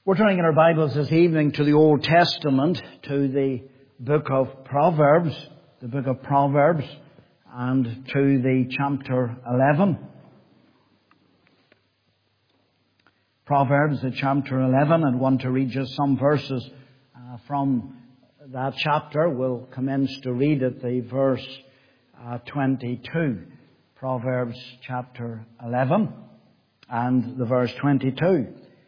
We're turning in our Bibles this evening to the Old Testament, to the book of Proverbs, and to the chapter 11. Proverbs, the chapter 11, and want to read just some verses from that chapter. We'll commence to read at the verse 22. Proverbs chapter 11 and the verse 22.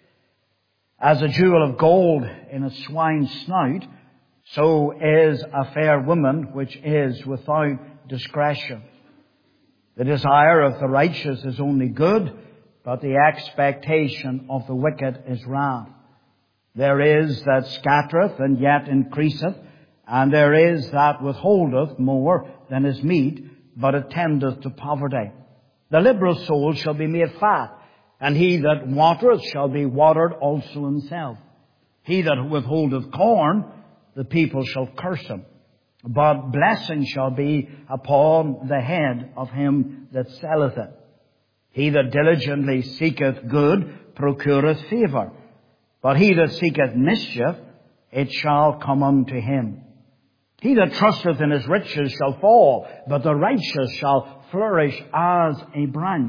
As a jewel of gold in a swine's snout, so is a fair woman which is without discretion. The desire of the righteous is only good, but the expectation of the wicked is wrath. There is that scattereth and yet increaseth, and there is that withholdeth more than is meet, but attendeth to poverty. The liberal soul shall be made fat, and he that watereth shall be watered also himself. He that withholdeth corn, the people shall curse him. But blessing shall be upon the head of him that selleth it. He that diligently seeketh good procureth favour. But he that seeketh mischief, it shall come unto him. He that trusteth in his riches shall fall, but the righteous shall flourish as a branch.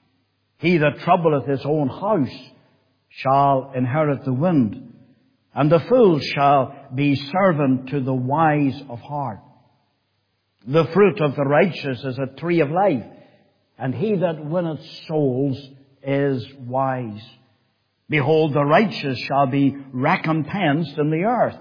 He that troubleth his own house shall inherit the wind, and the fool shall be servant to the wise of heart. The fruit of the righteous is a tree of life, and he that winneth souls is wise. Behold, the righteous shall be recompensed in the earth,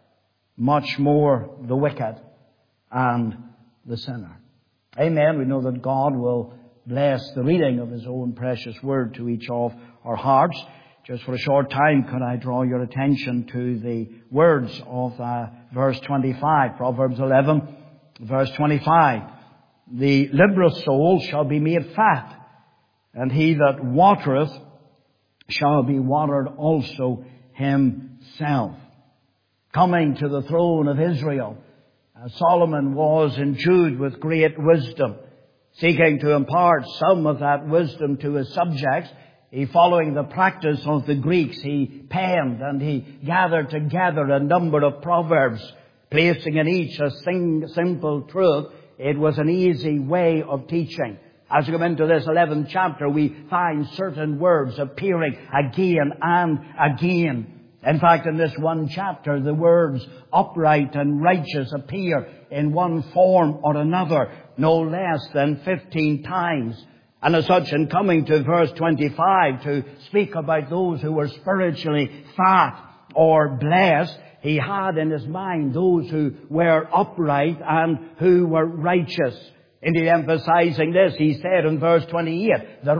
much more the wicked and the sinner. Amen. We know that God will bless the reading of His own precious word to each of our hearts. Just for a short time, could I draw your attention to the words of verse 25, Proverbs 11, verse 25. The liberal soul shall be made fat, and he that watereth shall be watered also himself. Coming to the throne of Israel, Solomon was endued with great wisdom. Seeking to impart some of that wisdom to his subjects, he, following the practice of the Greeks, he penned and he gathered together a number of proverbs, placing in each a simple truth. It was an easy way of teaching. As we come into this 11th chapter, we find certain words appearing again and again. In fact, in this one chapter, the words upright and righteous appear in one form or another no less than 15 times. And as such, in coming to verse 25 to speak about those who were spiritually fat or blessed, he had in his mind those who were upright and who were righteous. Indeed, emphasizing this, he said in verse 28, the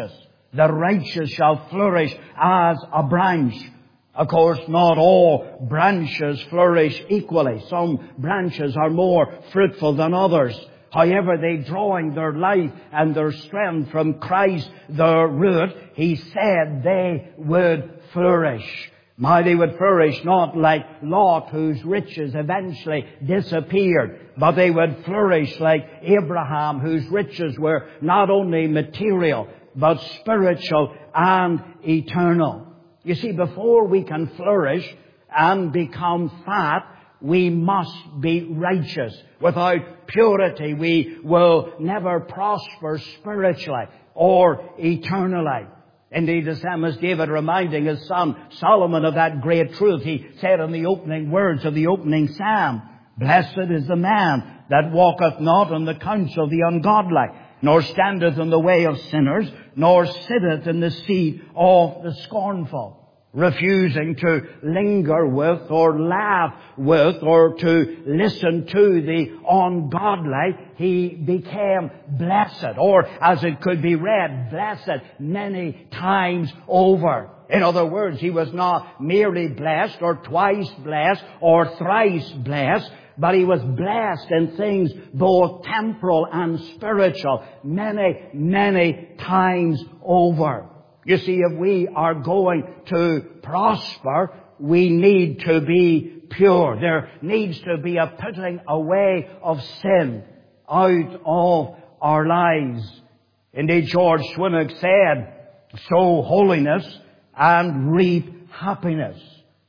righteous shall flourish as a branch. Of course, not all branches flourish equally. Some branches are more fruitful than others. However, they drawing their life and their strength from Christ, their root, he said they would flourish. Now, they would flourish not like Lot, whose riches eventually disappeared, but they would flourish like Abraham, whose riches were not only material, but spiritual and eternal. You see, before we can flourish and become fat, we must be righteous. Without purity, we will never prosper spiritually or eternally. Indeed, the psalmist David, reminding his son Solomon of that great truth, he said in the opening words of the opening psalm, "Blessed is the man that walketh not in the counsel of the ungodly, nor standeth in the way of sinners, nor sitteth in the seat of the scornful." Refusing to linger with or laugh with or to listen to the ungodly, he became blessed, or as it could be read, blessed many times over. In other words, he was not merely blessed or twice blessed or thrice blessed, but he was blessed in things both temporal and spiritual many, many times over. You see, if we are going to prosper, we need to be pure. There needs to be a putting away of sin out of our lives. Indeed, George Swinnock said, "Sow holiness and reap happiness.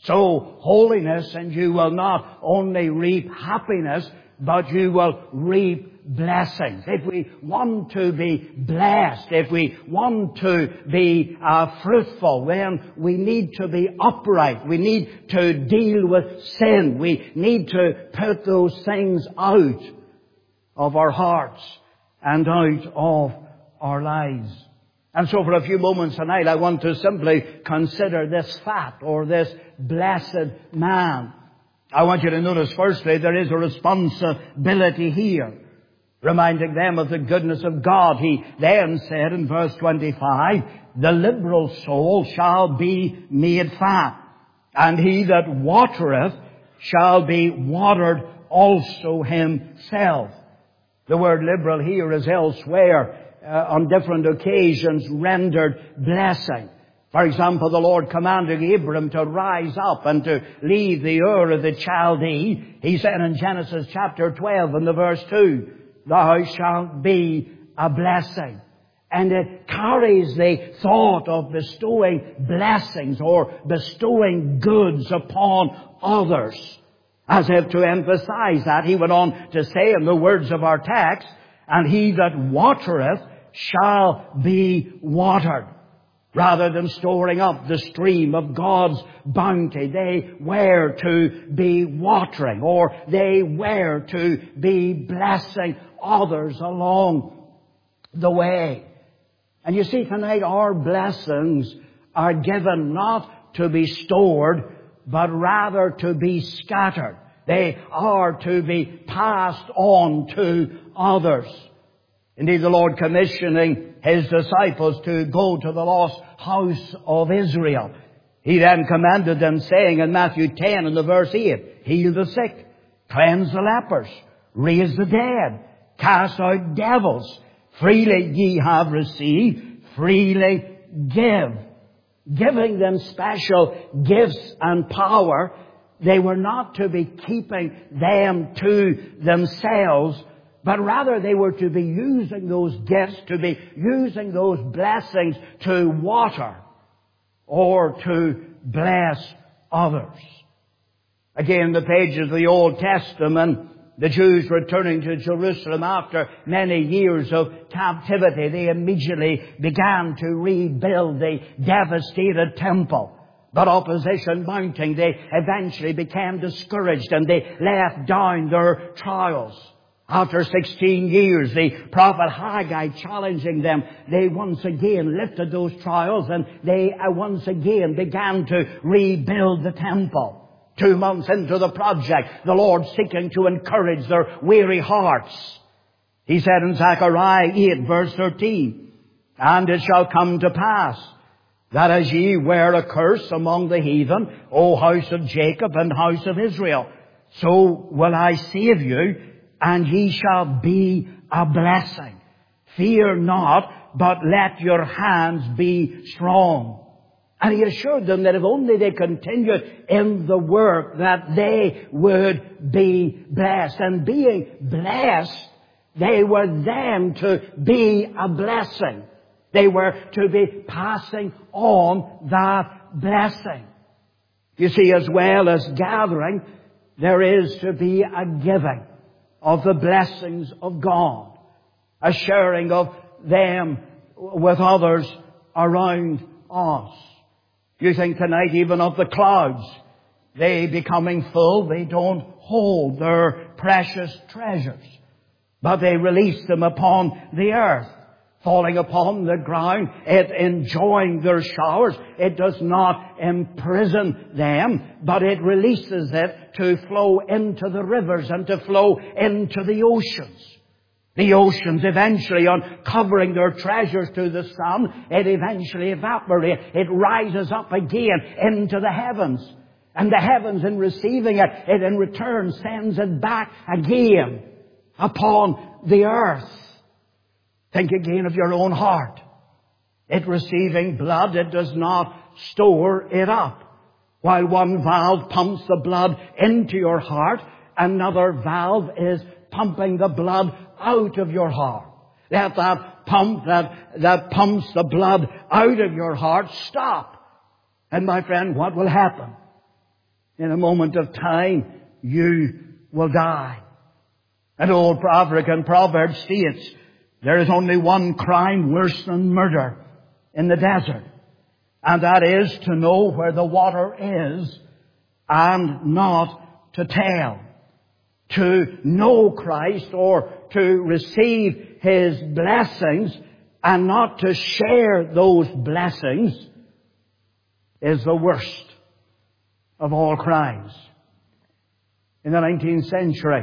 So holiness, and you will not only reap happiness, but you will reap blessings. If we want to be blessed, if we want to be fruitful, then we need to be upright. We need to deal with sin. We need to put those things out of our hearts and out of our lives. And so for a few moments tonight, I want to simply consider this fat or this blessed man. I want you to notice firstly, there is a responsibility here, reminding them of the goodness of God. He then said in verse 25, the liberal soul shall be made fat, and he that watereth shall be watered also himself. The word liberal here is elsewhere on different occasions rendered blessing. For example, the Lord commanded Abram to rise up and to leave the Ur of the Chaldee. He said in Genesis chapter 12 and the verse 2, thou shalt be a blessing. And it carries the thought of bestowing blessings or bestowing goods upon others. As if to emphasize that, he went on to say in the words of our text, and he that watereth shall be watered. Rather than storing up the stream of God's bounty, they were to be watering, or they were to be blessing others along the way. And you see, tonight our blessings are given not to be stored, but rather to be scattered. They are to be passed on to others. Indeed, the Lord commissioning His disciples to go to the lost house of Israel, He then commanded them, saying in Matthew 10 and the verse 8, heal the sick, cleanse the lepers, raise the dead, cast out devils. Freely ye have received, freely give. Giving them special gifts and power, they were not to be keeping them to themselves, but rather they were to be using those gifts, to be using those blessings to water or to bless others. Again, in the pages of the Old Testament, the Jews returning to Jerusalem after many years of captivity, they immediately began to rebuild the devastated temple. But opposition mounting, they eventually became discouraged and they left down their trials. After 16 years, the prophet Haggai challenging them, they once again lifted those trials and they once again began to rebuild the temple. 2 months into the project, the Lord seeking to encourage their weary hearts. He said in Zechariah 8 verse 13, and it shall come to pass that as ye were a curse among the heathen, O house of Jacob and house of Israel, so will I save you, and ye shall be a blessing. Fear not, but let your hands be strong. And He assured them that if only they continued in the work, that they would be blessed. And being blessed, they were then to be a blessing. They were to be passing on that blessing. You see, as well as gathering, there is to be a giving of the blessings of God, a sharing of them with others around us. You think tonight even of the clouds. They becoming full, they don't hold their precious treasures, but they release them upon the earth, falling upon the ground, it enjoying their showers. It does not imprison them, but it releases it to flow into the rivers and to flow into the oceans. The oceans eventually, on covering their treasures to the sun, it eventually evaporates. It rises up again into the heavens. And the heavens, in receiving it, it in return sends it back again upon the earth. Think again of your own heart. It receiving blood, it does not store it up. While one valve pumps the blood into your heart, another valve is pumping the blood out of your heart. Let that pump that pumps the blood out of your heart stop. And my friend, what will happen? In a moment of time, you will die. An old African proverb states, there is only one crime worse than murder in the desert. And that is to know where the water is and not to tell. To know Christ or to receive His blessings and not to share those blessings is the worst of all crimes. In the 19th century,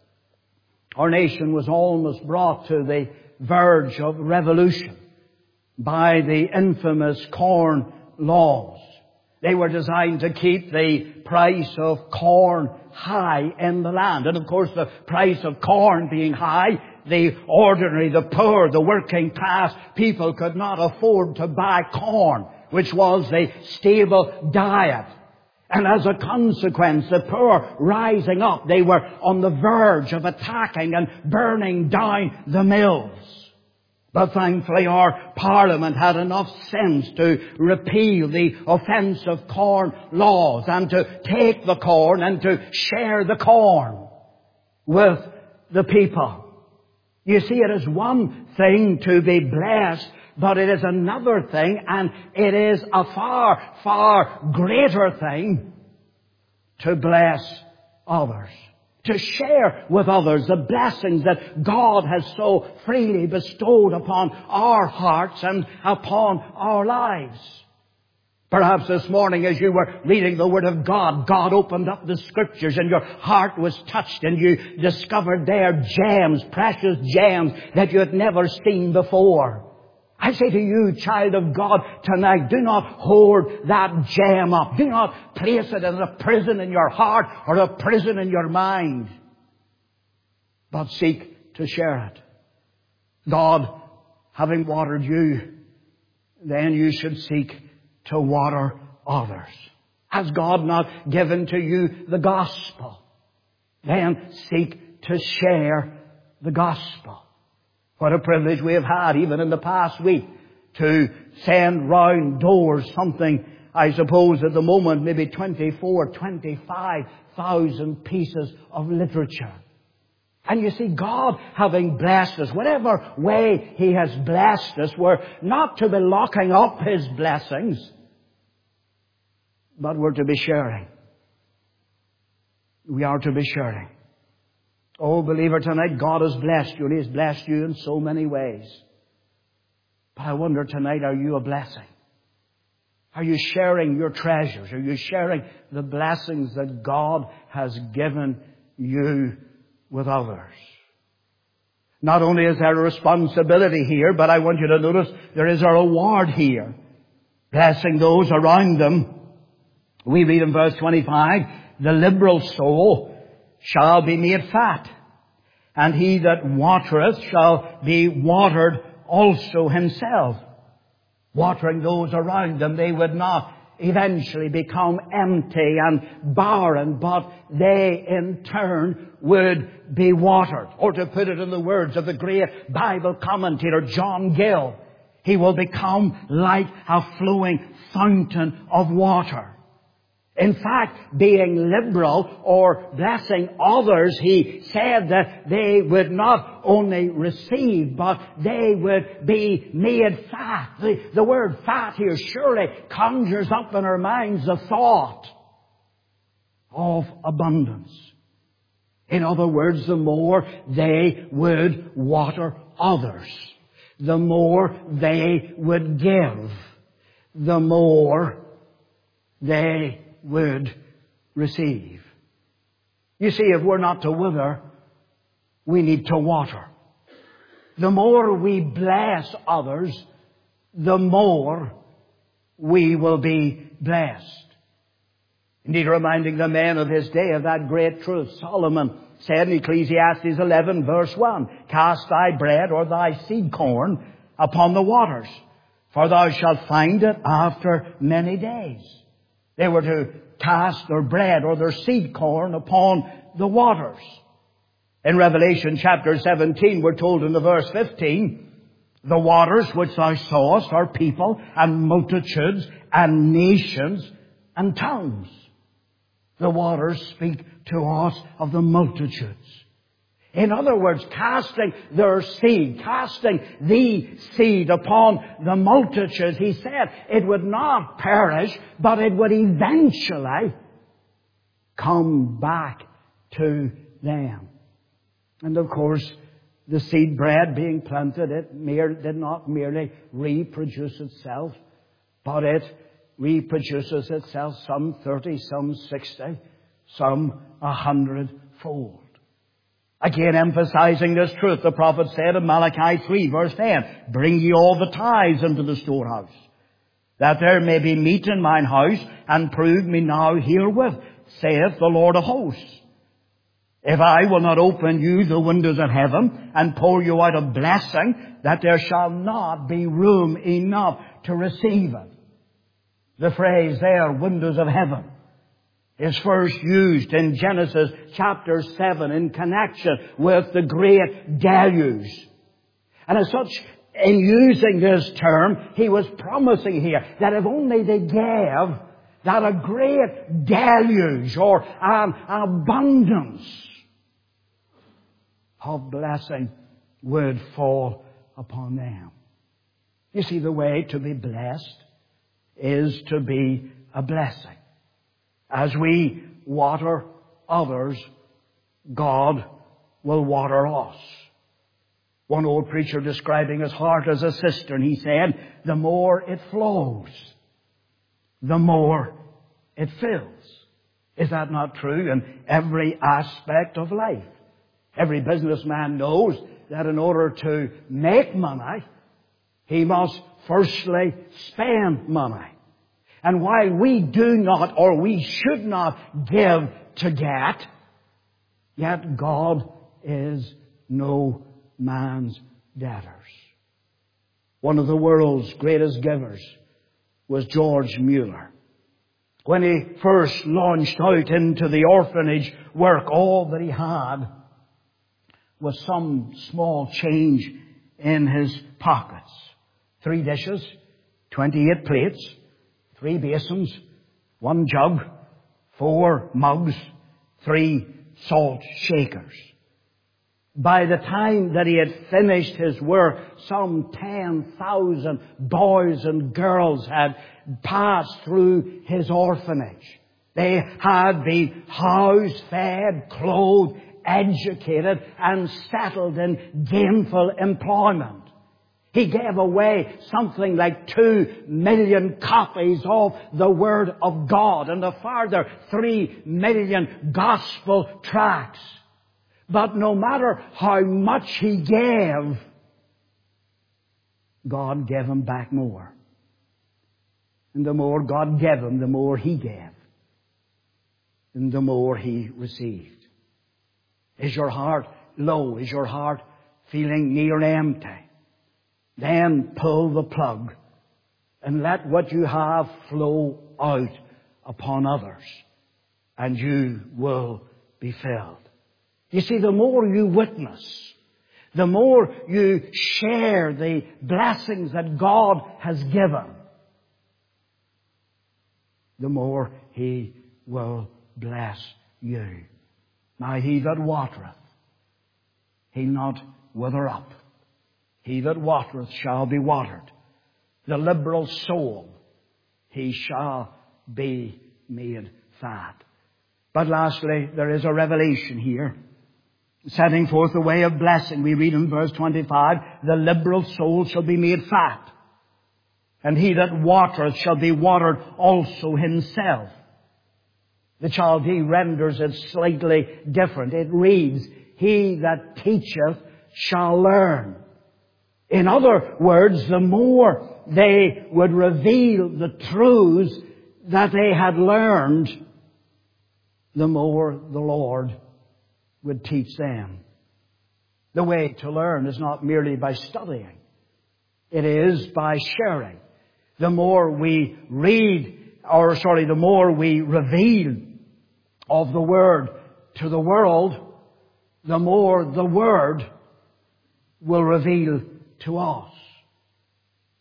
our nation was almost brought to the verge of revolution by the infamous Corn Laws. They were designed to keep the price of corn high in the land. And of course, the price of corn being high, the ordinary, the poor, the working class people could not afford to buy corn, which was the stable diet. And as a consequence, the poor rising up, they were on the verge of attacking and burning down the mills. But thankfully our Parliament had enough sense to repeal the offensive Corn Laws and to take the corn and to share the corn with the people. You see, it is one thing to be blessed, but it is another thing, and it is a far, far greater thing to bless others. To share with others the blessings that God has so freely bestowed upon our hearts and upon our lives. Perhaps this morning as you were reading the Word of God, God opened up the Scriptures and your heart was touched and you discovered there gems, precious gems that you had never seen before. I say to you, child of God, tonight, do not hoard that gem up. Do not place it in a prison in your heart or a prison in your mind. But seek to share it. God, having watered you, then you should seek to water others. Has God not given to you the gospel? Then seek to share the gospel. What a privilege we have had, even in the past week, to send round doors something, I suppose at the moment, maybe 25,000 pieces of literature. And you see, God having blessed us, whatever way He has blessed us, we're not to be locking up His blessings, but we're to be sharing. We are to be sharing. Oh, believer, tonight God has blessed you, and He has blessed you in so many ways. But I wonder tonight, are you a blessing? Are you sharing your treasures? Are you sharing the blessings that God has given you with others? Not only is there a responsibility here, but I want you to notice there is a reward here. Blessing those around them. We read in verse 25, the liberal soul shall be made fat, and he that watereth shall be watered also himself. Watering those around them, they would not eventually become empty and barren, but they in turn would be watered. Or to put it in the words of the great Bible commentator John Gill, he will become like a flowing fountain of water. In fact, being liberal or blessing others, he said that they would not only receive, but they would be made fat. The word fat here surely conjures up in our minds the thought of abundance. In other words, the more they would water others, the more they would give, the more they would receive. You see, if we're not to wither, we need to water. The more we bless others, the more we will be blessed. Indeed, reminding the men of his day of that great truth, Solomon said in Ecclesiastes 11 verse 1, cast thy bread or thy seed corn upon the waters, for thou shalt find it after many days. They were to cast their bread or their seed corn upon the waters. In Revelation chapter 17, we're told in the verse 15, The waters which thou sawest are people and multitudes and nations and tongues. The waters speak to us of the multitudes. In other words, casting their seed, casting the seed upon the multitudes, he said it would not perish, but it would eventually come back to them. And of course, the seed bread being planted, it did not merely reproduce itself, but it reproduces itself some 30, some 60, some 100-fold. Again, emphasizing this truth, the prophet said in Malachi 3, verse 10, bring ye all the tithes into the storehouse, that there may be meat in mine house, and prove me now herewith, saith the Lord of hosts. If I will not open you the windows of heaven, and pour you out a blessing, that there shall not be room enough to receive it. The phrase there, windows of heaven, is first used in Genesis chapter 7 in connection with the great deluge. And as such, in using this term, he was promising here that if only they gave, that a great deluge or an abundance of blessing would fall upon them. You see, the way to be blessed is to be a blessing. As we water others, God will water us. One old preacher describing his heart as a cistern, he said, the more it flows, the more it fills. Is that not true in every aspect of life? Every businessman knows that in order to make money, he must firstly spend money. And while we do not, or we should not give to get, yet God is no man's debtors. One of the world's greatest givers was George Mueller. When he first launched out into the orphanage work, all that he had was some small change in his pockets. 3 dishes, 28 plates, 3 basins, 1 jug, 4 mugs, 3 salt shakers. By the time that he had finished his work, some 10,000 boys and girls had passed through his orphanage. They had been housed, fed, clothed, educated, and settled in gainful employment. He gave away something like 2 million copies of the Word of God and a further 3 million gospel tracts. But no matter how much he gave, God gave him back more. And the more God gave him, the more he gave. And the more he received. Is your heart low? Is your heart feeling near empty? Then pull the plug and let what you have flow out upon others, and you will be filled. You see, the more you witness, the more you share the blessings that God has given, the more He will bless you. Now he that watereth, he'll not wither up. He that watereth shall be watered. The liberal soul, he shall be made fat. But lastly, there is a revelation here, setting forth the way of blessing. We read in verse 25, the liberal soul shall be made fat, and he that watereth shall be watered also himself. The Chaldee renders it slightly different. It reads, he that teacheth shall learn. In other words, the more they would reveal the truths that they had learned, the more the Lord would teach them. The way to learn is not merely by studying. It is by sharing. The more we the more we reveal of the Word to the world, the more the Word will reveal to us.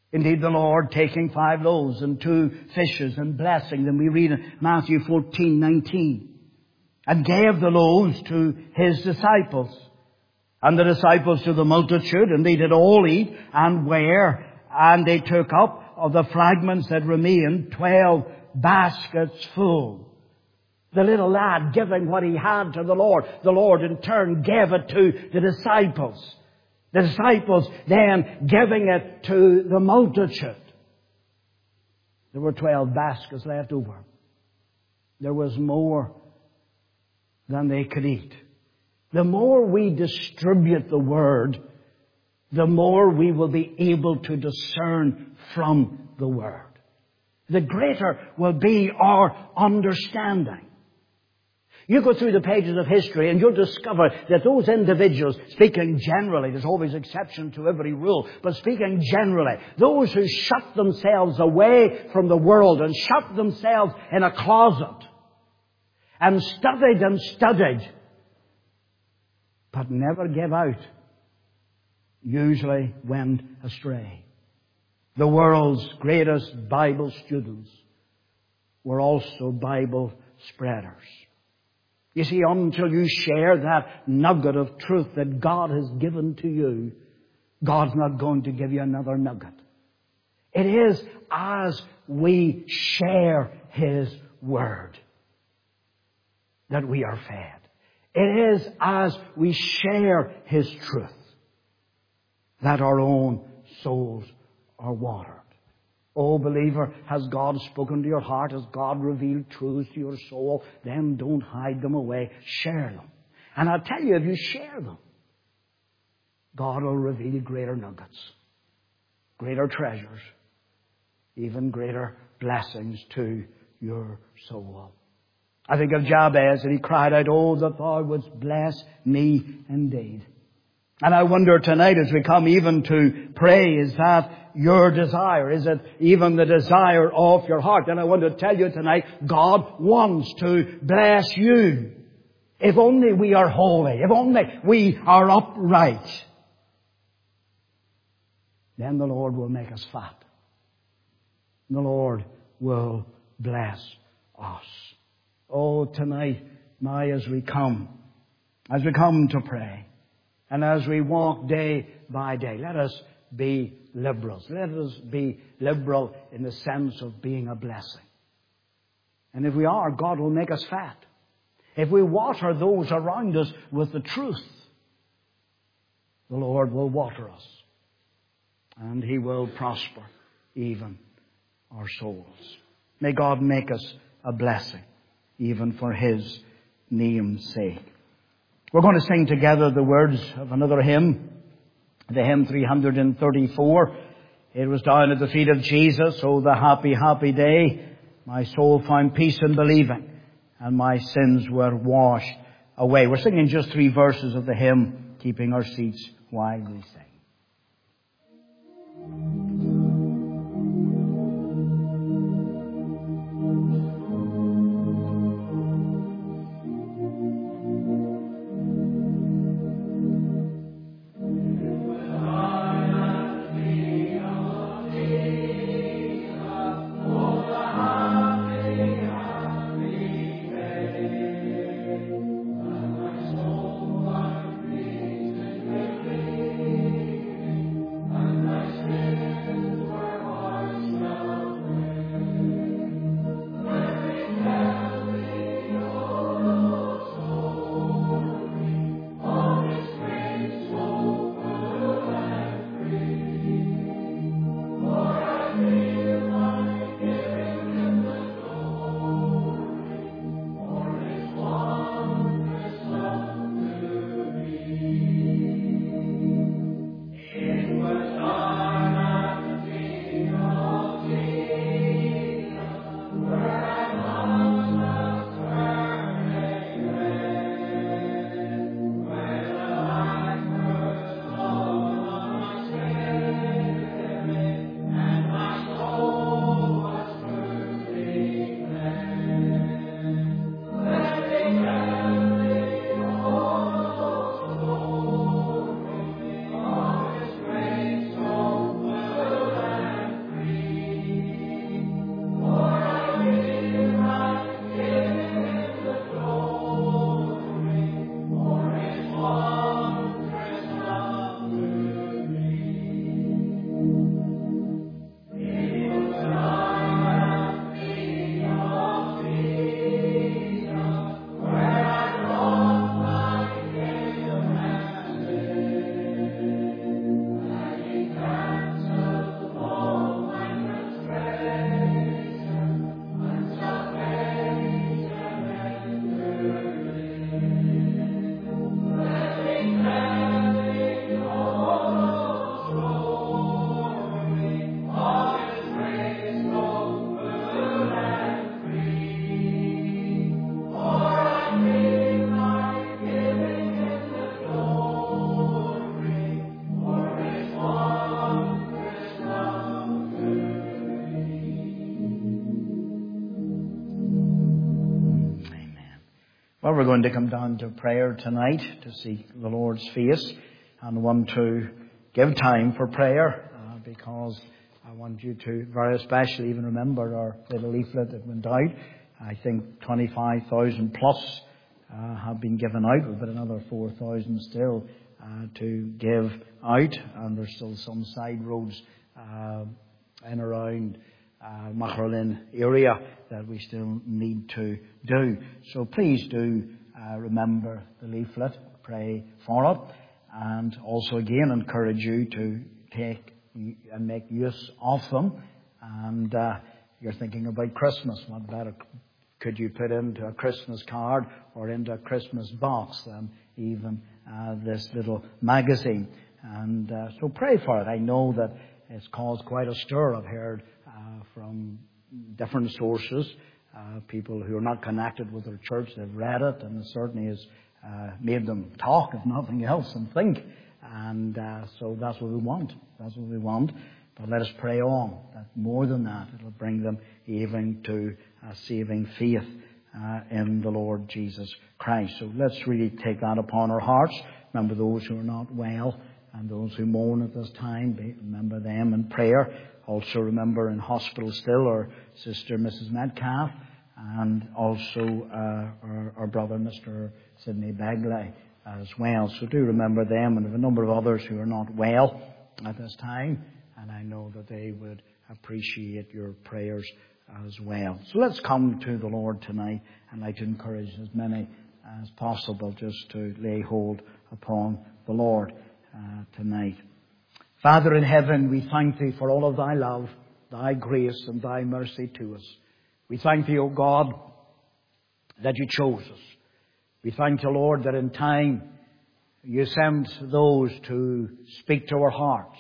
Indeed, the Lord, taking 5 loaves and 2 fishes and blessing them, we read in Matthew 14:19, and gave the loaves to His disciples, and the disciples to the multitude, and they did all eat and were, and they took up of the fragments that remained 12 baskets full. The little lad giving what he had to the Lord in turn gave it to the disciples. The disciples then giving it to the multitude. There were 12 baskets left over. There was more than they could eat. The more we distribute the Word, the more we will be able to discern from the Word. The greater will be our understanding. You go through the pages of history and you'll discover that those individuals, speaking generally, there's always exception to every rule, but speaking generally, those who shut themselves away from the world and shut themselves in a closet and studied, but never gave out, usually went astray. The world's greatest Bible students were also Bible spreaders. You see, until you share that nugget of truth that God has given to you, God's not going to give you another nugget. It is as we share His Word that we are fed. It is as we share His truth that our own souls are watered. Oh, believer, has God spoken to your heart? Has God revealed truths to your soul? Then don't hide them away. Share them. And I'll tell you, if you share them, God will reveal greater nuggets, greater treasures, even greater blessings to your soul. I think of Jabez, and he cried out, "Oh, that thou wouldst bless me indeed." And I wonder tonight as we come even to pray, is that your desire? Is it even the desire of your heart? And I want to tell you tonight, God wants to bless you. If only we are holy, if only we are upright, then the Lord will make us fat. The Lord will bless us. Oh, tonight, now as we come to pray, and as we walk day by day, let us be liberals. Let us be liberal in the sense of being a blessing. And if we are, God will make us fat. If we water those around us with the truth, the Lord will water us. And He will prosper even our souls. May God make us a blessing, even for His name's sake. We're going to sing together the words of another hymn, the hymn 334. It was down at the feet of Jesus. Oh, the happy, happy day. My soul found peace in believing, and my sins were washed away. We're singing just 3 verses of the hymn, keeping our seats while we sing. Spirit Well, we're going to come down to prayer tonight to seek the Lord's face, and want to give time for prayer because I want you to very especially even remember our little leaflet that went out. I think 25,000 plus have been given out. We've got another 4,000 still to give out, and there's still some side roads in around Macharlin area that we still need to do. So please do remember the leaflet, pray for it, and also again encourage you to take and make use of them. And you're thinking about Christmas, what better could you put into a Christmas card or into a Christmas box than even this little magazine. And so pray for it. I know that it's caused quite a stir. I've heard from different sources, people who are not connected with their church, they've read it, and it certainly has made them talk, if nothing else, and think. And so that's what we want. That's what we want. But let us pray on that more than that, it'll bring them even to saving faith in the Lord Jesus Christ. So let's really take that upon our hearts. Remember those who are not well and those who mourn at this time. Remember them in prayer. Also remember in hospital still our sister Mrs. Metcalf, and also our brother Mr. Sidney Begley as well. So do remember them, and a number of others who are not well at this time, and I know that they would appreciate your prayers as well. So let's come to the Lord tonight, and I'd like to encourage as many as possible just to lay hold upon the Lord tonight. Father in heaven, we thank Thee for all of Thy love, Thy grace and Thy mercy to us. We thank Thee, O God, that You chose us. We thank You, Lord, that in time You sent those to speak to our hearts,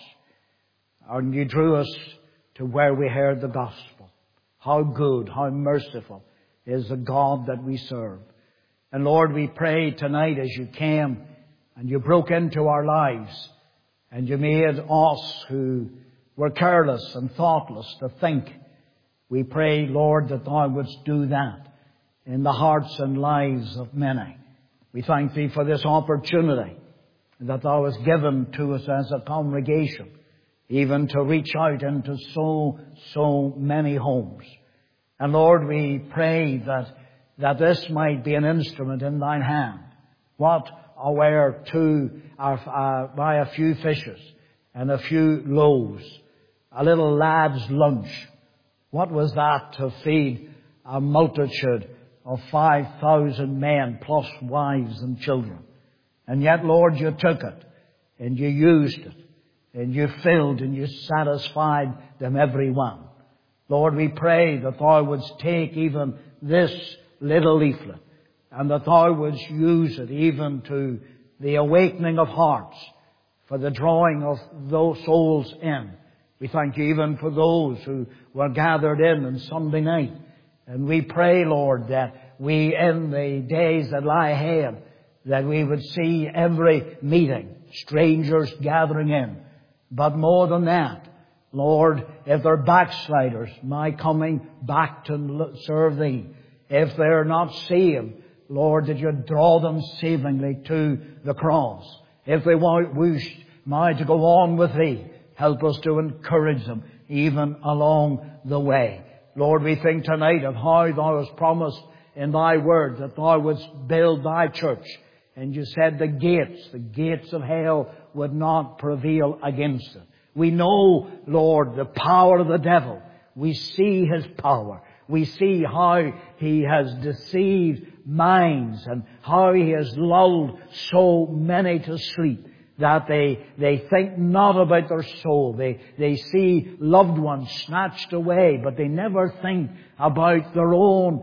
and You drew us to where we heard the gospel. How good, how merciful is the God that we serve. And Lord, we pray tonight as You came and You broke into our lives, and You made us who were careless and thoughtless to think. We pray, Lord, that Thou wouldst do that in the hearts and lives of many. We thank Thee for this opportunity that Thou hast given to us as a congregation, even to reach out into so many homes. And Lord, we pray that this might be an instrument in Thine hand. What were by a few fishes and a few loaves, a little lad's lunch. What was that to feed a multitude of 5,000 men plus wives and children? And yet, Lord, You took it and You used it and You filled and You satisfied them every one. Lord, we pray that Thou wouldst take even this little leaflet and that Thou wouldst use it even to the awakening of hearts, for the drawing of those souls in. We thank You even for those who were gathered in Sunday night. And we pray, Lord, that we in the days that lie ahead, that we would see every meeting, strangers gathering in. But more than that, Lord, if they're backsliders, my coming back to serve Thee. If they're not saved, Lord, that You draw them savingly to the cross. If they wish to go on with Thee, help us to encourage them even along the way. Lord, we think tonight of how Thou hast promised in Thy word that Thou wouldst build Thy church. And You said the gates of hell would not prevail against it. We know, Lord, the power of the devil. We see his power. We see how he has deceived minds and how he has lulled so many to sleep that they think not about their soul. They see loved ones snatched away, but they never think about their own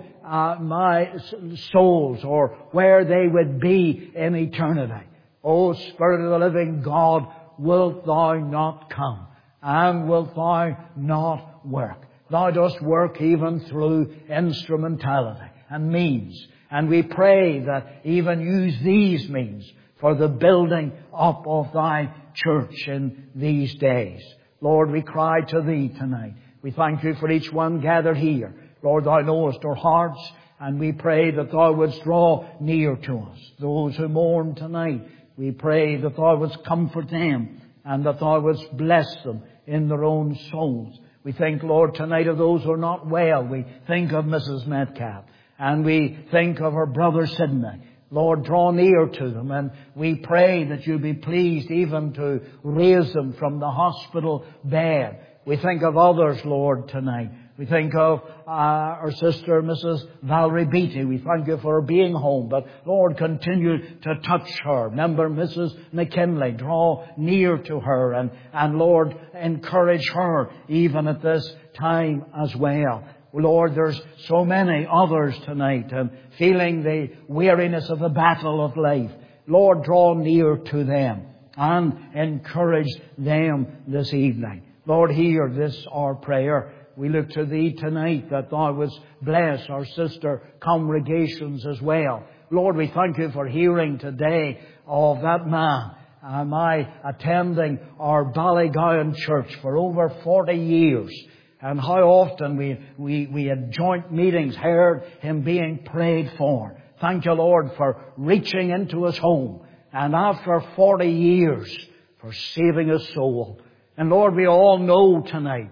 souls or where they would be in eternity. O Spirit of the living God, wilt Thou not come, and wilt Thou not work? Thou dost work even through instrumentality and means. And we pray that even use these means for the building up of Thy church in these days. Lord, we cry to Thee tonight. We thank You for each one gathered here. Lord, Thou knowest our hearts, And we pray that Thou wouldst draw near to us. Those who mourn tonight, we pray that Thou wouldst comfort them and that Thou wouldst bless them in their own souls. We think, Lord, tonight of those who are not well. We think of Mrs. Metcalf and we think of her brother Sidney. Lord, draw near to them, and we pray that You be pleased even to raise them from the hospital bed. We think of others, Lord, tonight. We think of our sister, Mrs. Valerie Beattie. We thank You for her being home. But, Lord, continue to touch her. Remember Mrs. McKinley. Draw near to her and Lord, encourage her even at this time as well. Lord, there's so many others tonight feeling the weariness of the battle of life. Lord, draw near to them and encourage them this evening. Lord, hear this our prayer. We look to Thee tonight that Thou wouldst bless our sister congregations as well. Lord, we thank You for hearing today of that man. I attending our Ballygowan church for over 40 years. And how often we had joint meetings, heard him being prayed for. Thank You, Lord, for reaching into his home. And after 40 years, for saving his soul. And Lord, we all know tonight,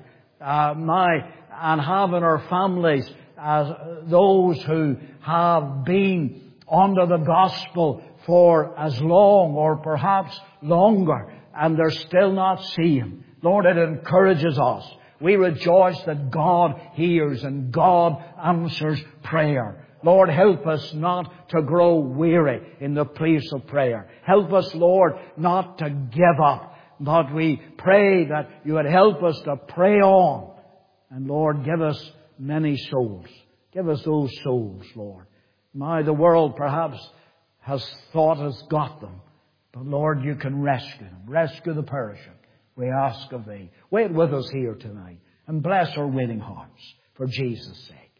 and have in our families as those who have been under the gospel for as long or perhaps longer, and they're still not seeing. Lord, it encourages us. We rejoice that God hears and God answers prayer. Lord, help us not to grow weary in the place of prayer. Help us, Lord, not to give up. But we pray that You would help us to pray on. And Lord, give us many souls. Give us those souls, Lord. The world perhaps has thought it's got them. But Lord, You can rescue them. Rescue the perishing. We ask of Thee. Wait with us here tonight and bless our waiting hearts for Jesus' sake.